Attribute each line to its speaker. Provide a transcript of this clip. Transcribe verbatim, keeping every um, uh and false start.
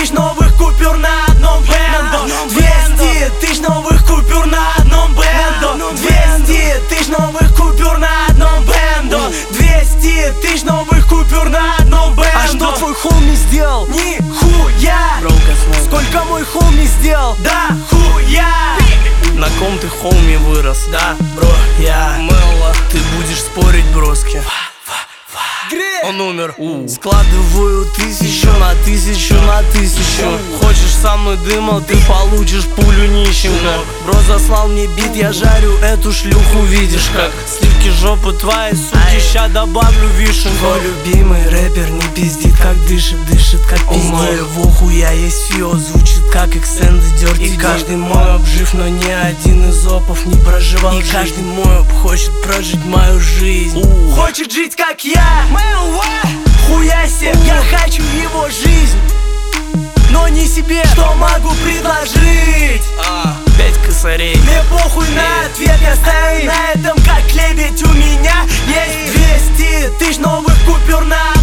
Speaker 1: тысяч новых купюр на одном бэндо. Двести тысяч новых купюр на одном бэндо. Двести тысяч новых купюр на одном бэндо. Двести тысяч новых купюр на одном бэндо.
Speaker 2: А что твой хоми сделал?
Speaker 1: Нихуя!
Speaker 2: Сколько мой хоми сделал?
Speaker 1: Да хуя!
Speaker 2: На ком ты, хоми, вырос?
Speaker 1: Да, бро, я
Speaker 2: Мелла, ты будешь спорить, броски? Он умер. У. Складываю тысячу на тысячу на тысячу. Хочешь со мной дыма, ты получишь пулю нищенка. Бро заслал мне бит, я жарю эту шлюху, видишь как. Сливки жопы твои, суки, ща добавлю вишенку. Твой любимый рэпер не пиздит, как дышит, дышит как пиздит. У моего хуя есть фио, звучит как экстенды дёрти. И каждый мой обжив, но ни один из опов не проживал. И каждый мой оп хочет прожить мою жизнь. У.
Speaker 1: Хочет жить как я. Хуя себе, я хочу его жизнь, но не себе. Что могу предложить?
Speaker 2: А, пять косарей.
Speaker 1: Мне похуй на ответ, я стою на этом как лебедь. У меня есть двести тысяч новых купюр на